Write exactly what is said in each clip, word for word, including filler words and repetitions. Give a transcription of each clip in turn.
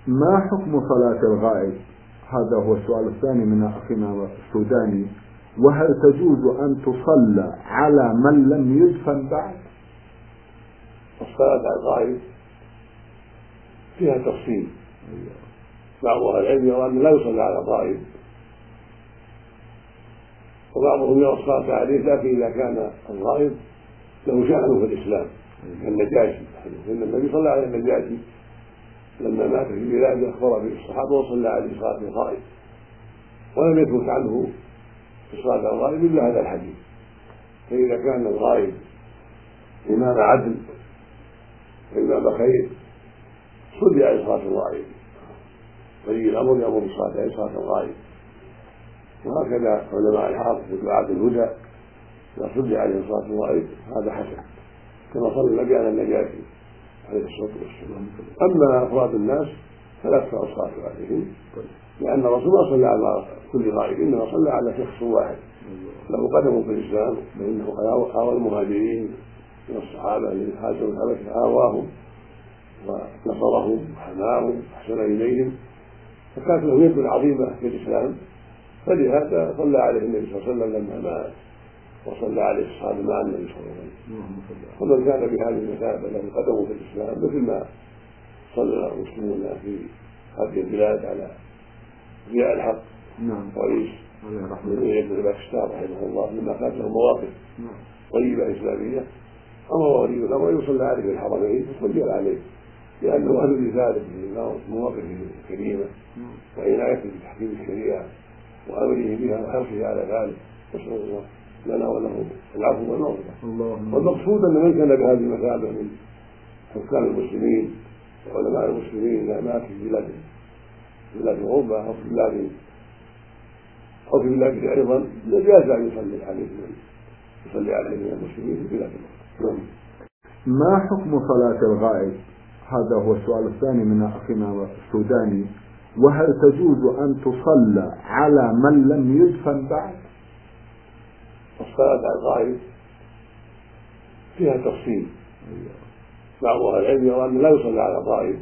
ما حكم صلاة الغائب؟ هذا هو السؤال الثاني من أخينا السوداني. وهل تجوز أن تصلى على من لم يدفن بعد؟ الصلاة على الغائب فيها تفصيل. بعض أهل العلم يرى أن لا يصلى على الغائب، وبعضهم يرى الصلاة عليه، لكن إذا كان الغائب له شأنه في الإسلام كالنجاشي، فإن النبي صلى عليه النجاشي لما مات في بلاده أخبر به الصحابة وصلى عليه صلاة الغائب، ولم يثبت عنه في صلاة الغائب إلا هذا الحديث. فإذا كان الغائب إمام عدل وإمام خير صلي عليه صلاة الغائب، ولي الأمر يأمر بالصلاة عليه صلاة الغائب. وهكذا علماء الحق ودعاة الهدى إذا صلي عليه صلاة الغائب هذا حسن، كما صلى النبي على النجاشي عليه الصلاة والسلام. أما أفراد الناس فلا تكفر الصلاة عليهم، لأن الرسول ما صلى على كل غائب، إنما صلى على شخص واحد له قدم في الإسلام، فإنه آوى المهاجرين من الصحابة الذين هاجروا الحبشة، آواهم ونصرهم وحماهم وأحسن إليهم، فكانت له يد عظيمة في الإسلام، فلهذا صلى عليه النبي صلى الله عليه وسلم لما مات، وصلى عليه الصحابة مع النبي صلى الله عليه وسلم. ومن كان بهذه المثابة له قدمه في الإسلام مثل ما صلى المسلمون في هذه البلاد على ضياء الحق رئيس ابن باكستان رحمه الله، لما كانت له مواقف طيبة إسلامية أمر ولي الأمر يصلى عليه في الحرمين فصلي عليه، لأنه أهل لذلك من مواقفه الكريمة وعنايته بتحكيم الشريعة وأمره بها وحرصه على ذلك. نسأل الله لنا وله العفو والمغفرة. والمقصود أن من كان بهذه المثابة من حكام المسلمين وعلماء المسلمين إذا مات في بلاد بلاد أوروبا أو في بلاد أو في بلاد أيضا جاز أن يصلي عليه من يصلي عليه من المسلمين في بلاد أوروبا. ما حكم صلاة الغائب؟ هذا هو السؤال الثاني من أخينا السوداني. وهل تجوز أن تصلى على من لم يدفن بعد؟ الصلاة على الغائب فيها تفصيل. بعض أهل العلم يرى أن لا يصلى على الغائب،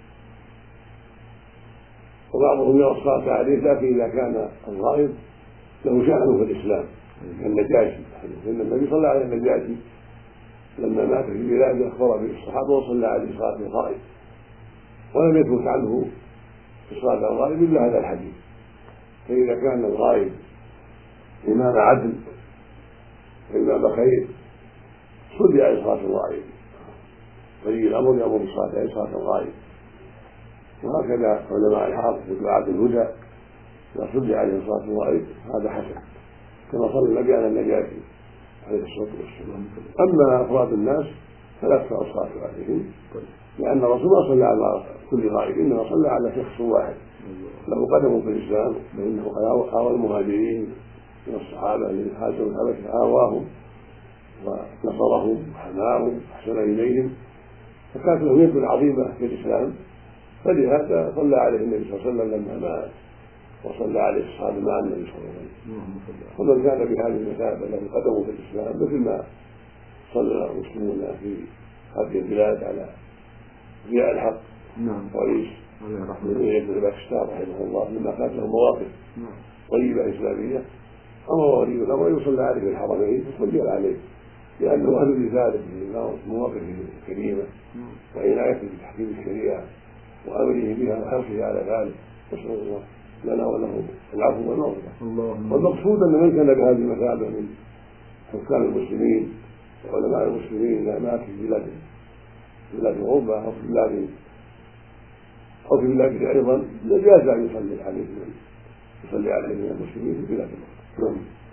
وبعضهم يرى الصلاة عليه، لكن إذا كان الغائب له شأنه في الإسلام كالنجاشي، فإن النبي صلى عليه النجاشي لما مات في بلاده أخبر به الصحابة وصلى عليه صلاة الغائب، ولم يثبت عنه في صلاة الغائب إلا هذا الحديث. فإذا كان الغائب إمام عدل وإمام خير صلي عليه صلاة الغائب، ولي الأمر يأمر بالصلاة عليه صلاة الغائب. وهكذا علماء الحق ودعاة الهدى إذا صلي عليه صلاة الغائب هذا حسن، كما صلى النبي على النجاشي عليه الصلاة والسلام. أما أفراد الناس فلا تكفر الصلاة عليهم، لأن الرسول ما صلى على كل غائب، إنما صلى على شخص واحد له قدم في الإسلام، فإنه آوى المهاجرين من الصحابة الذين هاجروا الحبشة، آواهم ونصرهم وحماهم وأحسن إليهم، فكانت له يد عظيمة في الإسلام، فلهذا صلى عليه النبي صلى الله عليه وسلم لما مات، وصلى عليه الصحابة مع النبي صلى الله عليه وسلم. ومن كان بهذه المثابة له قدمه في الإسلام مثل ما صلى المسلمون في هذه البلاد على ضياء الحق رئيس ابن باكستان رحمه الله، لما كانت له مواقف طيبة إسلامية أمر ولي الأمر يصلى عليه في الحرمين فصلي عليه، لأنه أهل لذلك من مواقفه الكريمة وعنايته بتحكيم الشريعة وأمره بها وحرصه على ذلك. نسأل الله لنا وله العفو والمغفرة. والمقصود أن من كان بهذه المثابة من حكام المسلمين وعلماء المسلمين إذا مات في بلاد بلاد أوروبا أو في بلاد أو في بلاد أيضا جاز أن يصلي عليه من يصلي عليه من المسلمين في بلاد أوروبا.